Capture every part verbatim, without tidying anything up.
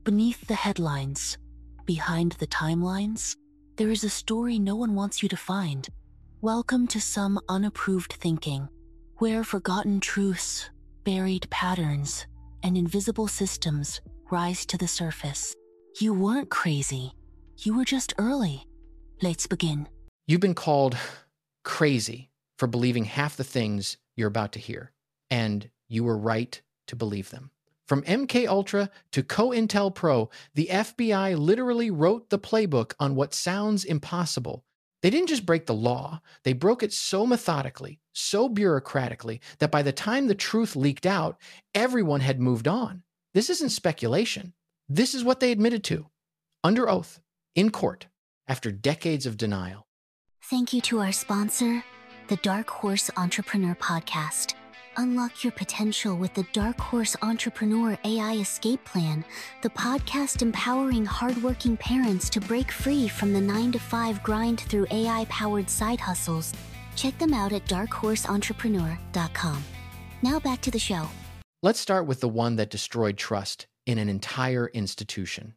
beneath the headlines, behind the timelines, there is a story no one wants you to find. Welcome to some unapproved thinking, where forgotten truths, buried patterns, and invisible systems rise to the surface. You weren't crazy. You were just early. Let's begin. You've been called crazy for believing half the things you're about to hear, and you were right to believe them. From M K Ultra to COINTELPRO, the F B I literally wrote the playbook on what sounds impossible. They didn't just break the law, they broke it so methodically, so bureaucratically, that by the time the truth leaked out, everyone had moved on. This isn't speculation. This is what they admitted to, under oath, in court, after decades of denial. Thank you to our sponsor, the Dark Horse Entrepreneur Podcast. Unlock your potential with the Dark Horse Entrepreneur A I Escape Plan, the podcast empowering hardworking parents to break free from the nine to five grind through A I-powered side hustles. Check them out at dark horse entrepreneur dot com. Now back to the show. Let's start with the one that destroyed trust in an entire institution.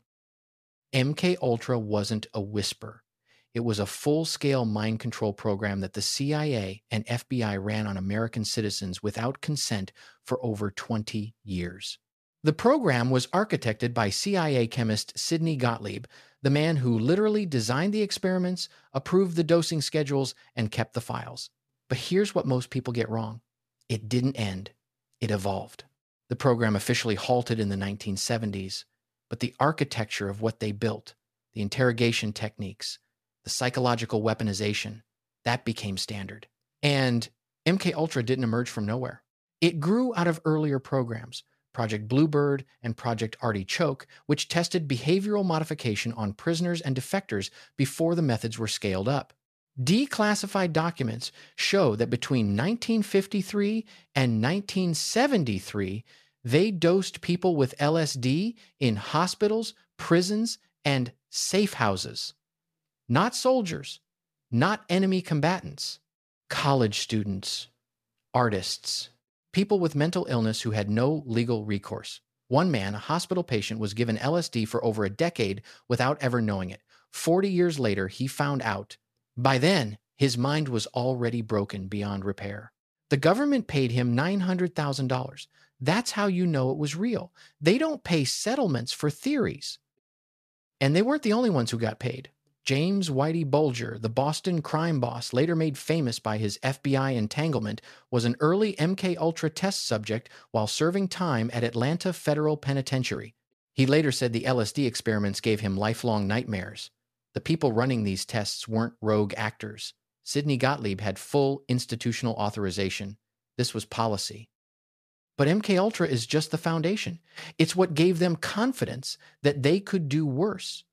M K Ultra wasn't a whisper. It was a full-scale mind control program that the C I A and F B I ran on American citizens without consent for over twenty years. The program was architected by C I A chemist Sidney Gottlieb, the man who literally designed the experiments, approved the dosing schedules, and kept the files. But here's what most people get wrong. It didn't end. It evolved. The program officially halted in the nineteen seventies, but the architecture of what they built, the interrogation techniques, the psychological weaponization, that became standard. And M K Ultra didn't emerge from nowhere. It grew out of earlier programs, Project Bluebird and Project Artichoke, which tested behavioral modification on prisoners and defectors before the methods were scaled up. Declassified documents show that between nineteen fifty-three and nineteen seventy-three, they dosed people with L S D in hospitals, prisons, and safe houses. Not soldiers, not enemy combatants, college students, artists, people with mental illness who had no legal recourse. One man, a hospital patient, was given L S D for over a decade without ever knowing it. Forty years later, he found out. By then, his mind was already broken beyond repair. The government paid him nine hundred thousand dollars. That's how you know it was real. They don't pay settlements for theories. And they weren't the only ones who got paid. James Whitey Bulger, the Boston crime boss later made famous by his F B I entanglement, was an early M K Ultra test subject while serving time at Atlanta Federal Penitentiary. He later said the L S D experiments gave him lifelong nightmares. The people running these tests weren't rogue actors. Sidney Gottlieb had full institutional authorization. This was policy. But M K Ultra is just the foundation. It's what gave them confidence that they could do worse.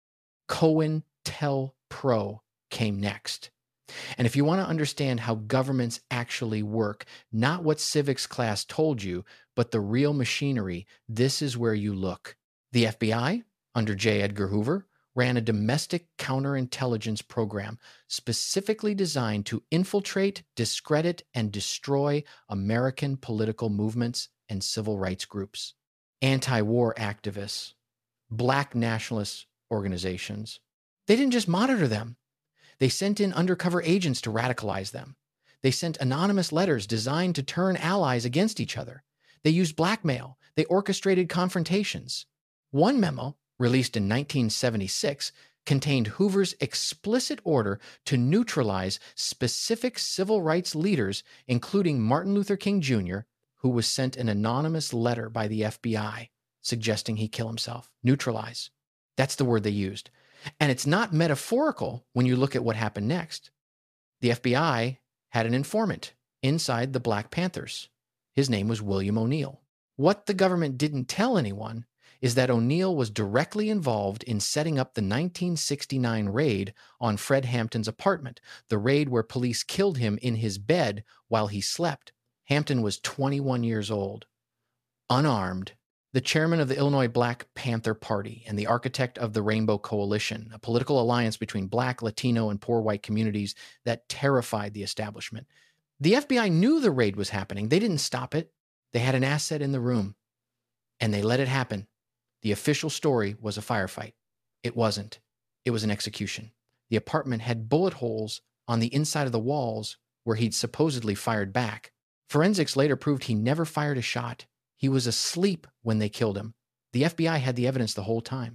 COINTELPRO came next. And if you want to understand how governments actually work, not what civics class told you, but the real machinery, this is where you look. The F B I, under J. Edgar Hoover, ran a domestic counterintelligence program specifically designed to infiltrate, discredit, and destroy American political movements and civil rights groups, anti-war activists, black nationalist organizations. They didn't just monitor them. They sent in undercover agents to radicalize them. They sent anonymous letters designed to turn allies against each other. They used blackmail. They orchestrated confrontations. One memo, released in nineteen seventy-six, contained Hoover's explicit order to neutralize specific civil rights leaders, including Martin Luther King Junior, who was sent an anonymous letter by the F B I suggesting he kill himself. Neutralize. That's the word they used. And it's not metaphorical when you look at what happened next. The F B I had an informant inside the Black Panthers. His name was William O'Neill. What the government didn't tell anyone is that O'Neill was directly involved in setting up the nineteen sixty-nine raid on Fred Hampton's apartment, the raid where police killed him in his bed while he slept. Hampton was twenty-one years old, unarmed, the chairman of the Illinois Black Panther Party and the architect of the Rainbow Coalition, a political alliance between Black, Latino, and poor white communities that terrified the establishment. The F B I knew the raid was happening. They didn't stop it. They had an asset in the room, and they let it happen. The official story was a firefight. It wasn't. It was an execution. The apartment had bullet holes on the inside of the walls where he'd supposedly fired back. Forensics later proved he never fired a shot. He was asleep when they killed him. The F B I had the evidence the whole time.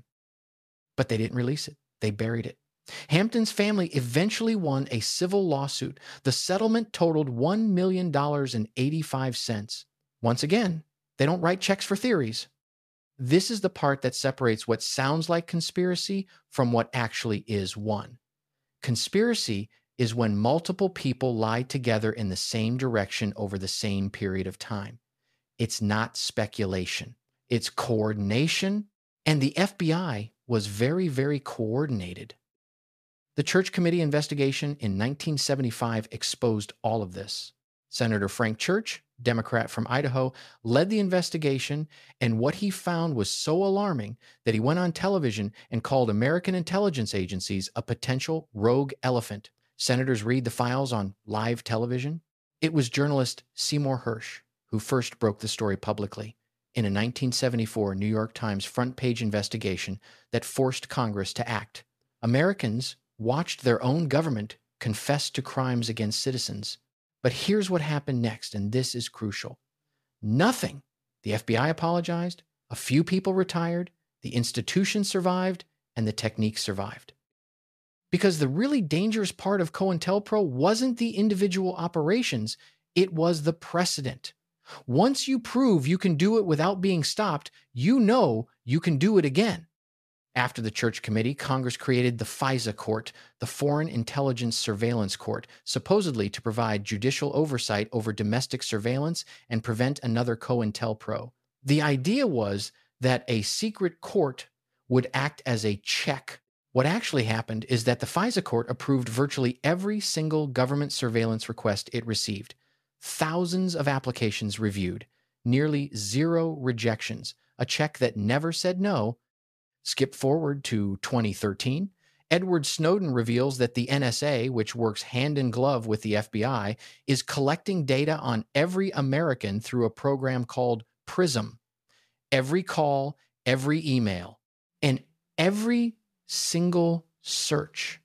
But they didn't release it. They buried it. Hampton's family eventually won a civil lawsuit. The settlement totaled one million dollars and eighty-five cents. Once again, they don't write checks for theories. This is the part that separates what sounds like conspiracy from what actually is one. Conspiracy is when multiple people lie together in the same direction over the same period of time. It's not speculation. It's coordination, and the F B I was very, very coordinated. The Church Committee investigation in nineteen seventy-five exposed all of this. Senator Frank Church, Democrat from Idaho, led the investigation, and what he found was so alarming that he went on television and called American intelligence agencies a potential rogue elephant. Senators read the files on live television. It was journalist Seymour Hersh who first broke the story publicly in a nineteen seventy-four New York Times front-page investigation that forced Congress to act. Americans watched their own government confess to crimes against citizens. But here's what happened next, and this is crucial. Nothing. The F B I apologized, a few people retired, the institution survived, and the technique survived. Because the really dangerous part of COINTELPRO wasn't the individual operations, it was the precedent. Once you prove you can do it without being stopped, you know you can do it again. After the Church Committee, Congress created the FISA Court, the Foreign Intelligence Surveillance Court, supposedly to provide judicial oversight over domestic surveillance and prevent another COINTELPRO. The idea was that a secret court would act as a check. What actually happened is that the FISA Court approved virtually every single government surveillance request it received. Thousands of applications reviewed, nearly zero rejections, a check that never said no. Skip forward to twenty thirteen. Edward Snowden reveals that the N S A, which works hand in glove with the F B I, is collecting data on every American through a program called PRISM. Every call, every email, and every single search.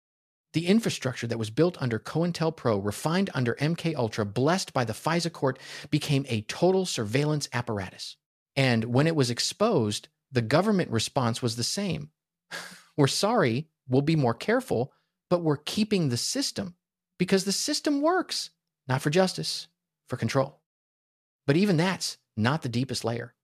The infrastructure that was built under COINTELPRO, refined under M K Ultra, blessed by the FISA Court, became a total surveillance apparatus. And when it was exposed, the government response was the same. We're sorry, we'll be more careful, but we're keeping the system because the system works, not for justice, for control. But even that's not the deepest layer.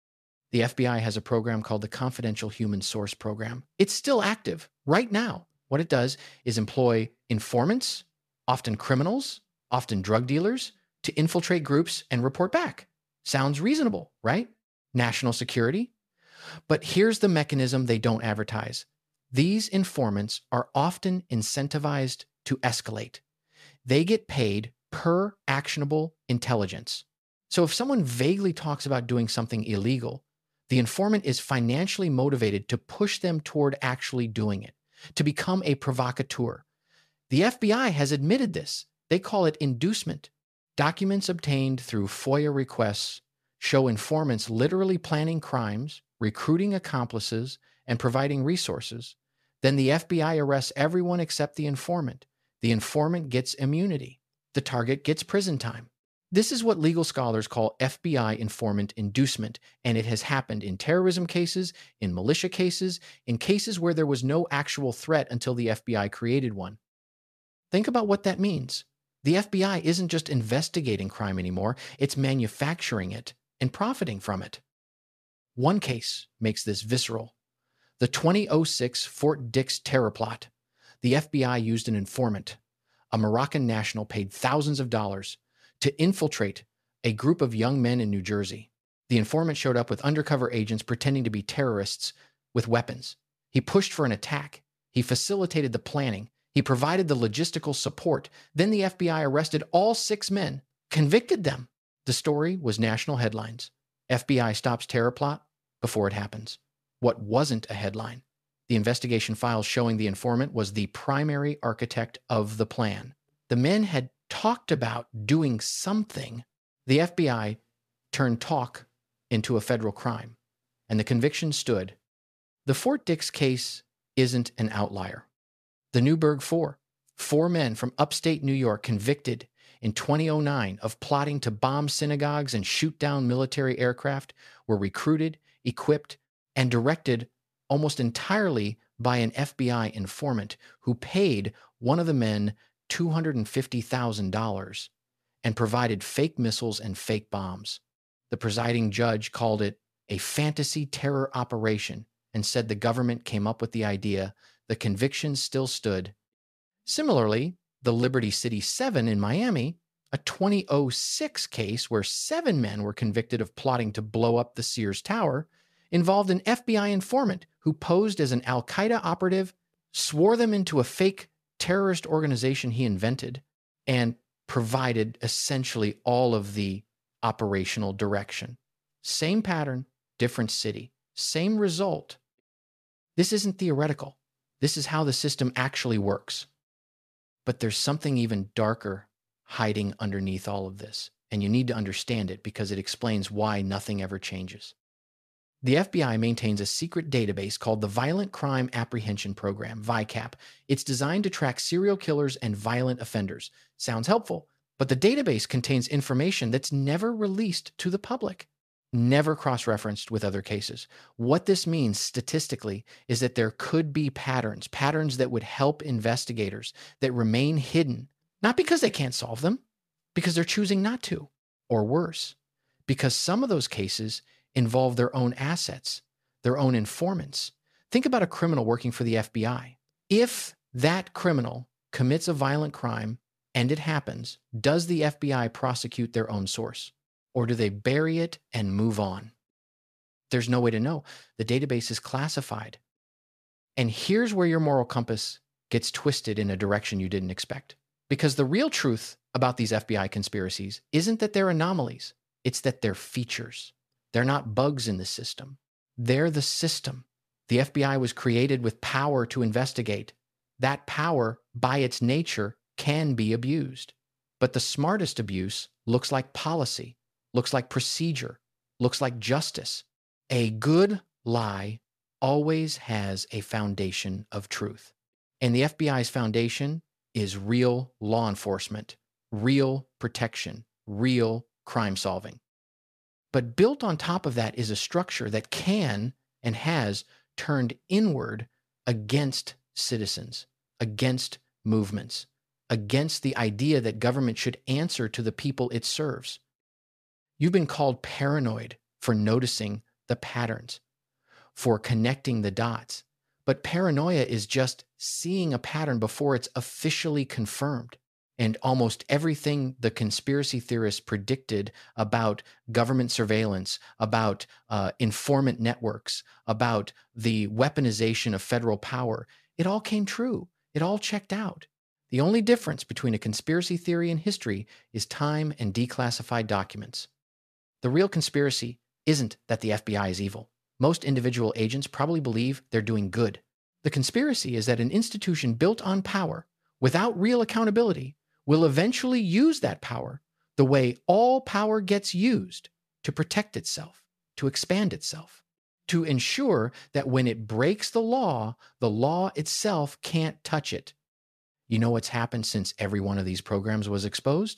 The F B I has a program called the Confidential Human Source Program. It's still active right now. What it does is employ informants, often criminals, often drug dealers, to infiltrate groups and report back. Sounds reasonable, right? National security. But here's the mechanism they don't advertise. These informants are often incentivized to escalate. They get paid per actionable intelligence. So if someone vaguely talks about doing something illegal, the informant is financially motivated to push them toward actually doing it, to become a provocateur. The F B I has admitted this. They call it inducement. Documents obtained through FOIA requests show informants literally planning crimes, recruiting accomplices, and providing resources. Then the F B I arrests everyone except the informant. The informant gets immunity. The target gets prison time. This is what legal scholars call F B I informant inducement, and it has happened in terrorism cases, in militia cases, in cases where there was no actual threat until the F B I created one. Think about what that means. The F B I isn't just investigating crime anymore, it's manufacturing it and profiting from it. One case makes this visceral. The twenty oh six Fort Dix terror plot. The F B I used an informant. A Moroccan national paid thousands of dollars to infiltrate a group of young men in New Jersey. The informant showed up with undercover agents pretending to be terrorists with weapons. He pushed for an attack. He facilitated the planning. He provided the logistical support. Then the F B I arrested all six men, convicted them. The story was national headlines. F B I stops terror plot before it happens. What wasn't a headline? The investigation files showing the informant was the primary architect of the plan. The men had talked about doing something. The F B I turned talk into a federal crime. and the conviction stood. The Fort Dix case isn't an outlier. The Newburgh Four, four men from upstate New York convicted in two thousand nine of plotting to bomb synagogues and shoot down military aircraft, were recruited, equipped, and directed almost entirely by an F B I informant who paid one of the men two hundred fifty thousand dollars and provided fake missiles and fake bombs. The presiding judge called it a fantasy terror operation and said the government came up with the idea. The conviction still stood. Similarly, the Liberty City Seven in Miami, a two thousand six case where seven men were convicted of plotting to blow up the Sears Tower, involved an F B I informant who posed as an Al-Qaeda operative, swore them into a fake terrorist organization he invented, and provided essentially all of the operational direction. Same pattern, different city, same result. This isn't theoretical. This is how the system actually works. But there's something even darker hiding underneath all of this, and you need to understand it because it explains why nothing ever changes. The F B I maintains a secret database called the Violent Crime Apprehension Program, VICAP. It's designed to track serial killers and violent offenders. Sounds helpful, but the database contains information that's never released to the public, never cross-referenced with other cases. What this means statistically is that there could be patterns, patterns that would help investigators that remain hidden, not because they can't solve them, because they're choosing not to, or worse, because some of those cases involve their own assets, their own informants. Think about a criminal working for the F B I. If that criminal commits a violent crime and it happens, does the F B I prosecute their own source? Or do they bury it and move on? There's no way to know. The database is classified. And here's where your moral compass gets twisted in a direction you didn't expect. Because the real truth about these F B I conspiracies isn't that they're anomalies. It's that they're features. They're not bugs in the system. They're the system. The F B I was created with power to investigate. That power, by its nature, can be abused. But the smartest abuse looks like policy, looks like procedure, looks like justice. A good lie always has a foundation of truth. And the F B I's foundation is real law enforcement, real protection, real crime solving. But built on top of that is a structure that can and has turned inward against citizens, against movements, against the idea that government should answer to the people it serves. You've been called paranoid for noticing the patterns, for connecting the dots. But paranoia is just seeing a pattern before it's officially confirmed. And almost everything the conspiracy theorists predicted about government surveillance, about uh, informant networks, about the weaponization of federal power, it all came true. It all checked out. The only difference between a conspiracy theory and history is time and declassified documents. The real conspiracy isn't that the F B I is evil. Most individual agents probably believe they're doing good. The conspiracy is that an institution built on power, without real accountability, will eventually use that power the way all power gets used to protect itself, to expand itself, to ensure that when it breaks the law, the law itself can't touch it. You know what's happened since every one of these programs was exposed?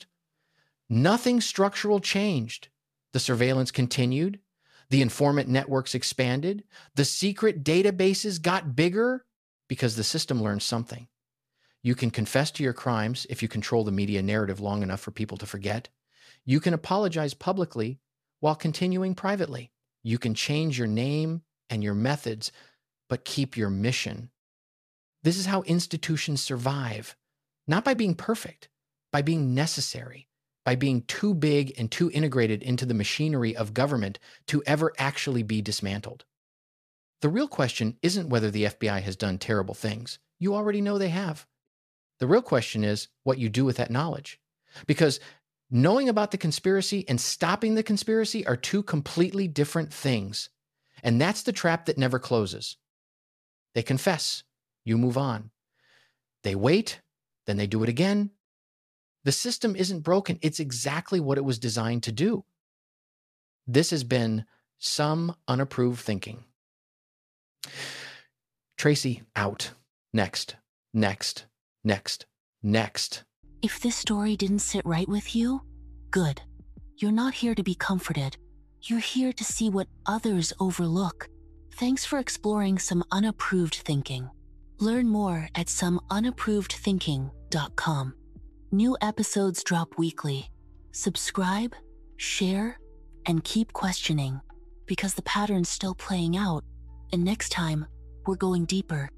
Nothing structural changed. The surveillance continued. The informant networks expanded. The secret databases got bigger because the system learned something. You can confess to your crimes if you control the media narrative long enough for people to forget. You can apologize publicly while continuing privately. You can change your name and your methods, but keep your mission. This is how institutions survive, not by being perfect, by being necessary, by being too big and too integrated into the machinery of government to ever actually be dismantled. The real question isn't whether the F B I has done terrible things. You already know they have. The real question is what you do with that knowledge. Because knowing about the conspiracy and stopping the conspiracy are two completely different things. And that's the trap that never closes. They confess. You move on. They wait. Then they do it again. The system isn't broken. It's exactly what it was designed to do. This has been Some unapproved thinking. Tracy, out. Next, next, next, next. If this story didn't sit right with you, good. You're not here to be comforted. You're here to see what others overlook. Thanks for exploring some unapproved thinking. Learn more at some unapproved thinking dot com. New episodes drop weekly. Subscribe, share, and keep questioning, because the pattern's still playing out, and next time, we're going deeper.